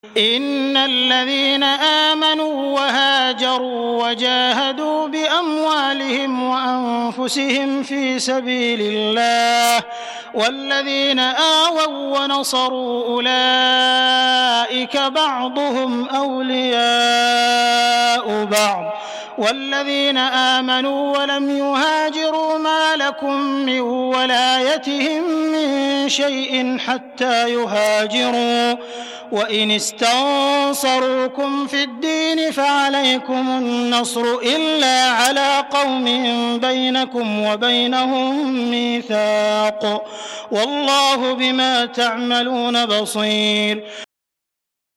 إن الذين آمنوا وهاجروا وجاهدوا بأموالهم وأنفسهم في سبيل الله والذين آووا ونصروا أولئك بعضهم أولياء بعض والذين آمنوا ولم يهاجروا ما لكم من ولايتهم من شيء حتى يهاجروا وإن استنصروكم في الدين فعليكم النصر إلا على قوم بينكم وبينهم ميثاق والله بما تعملون بصير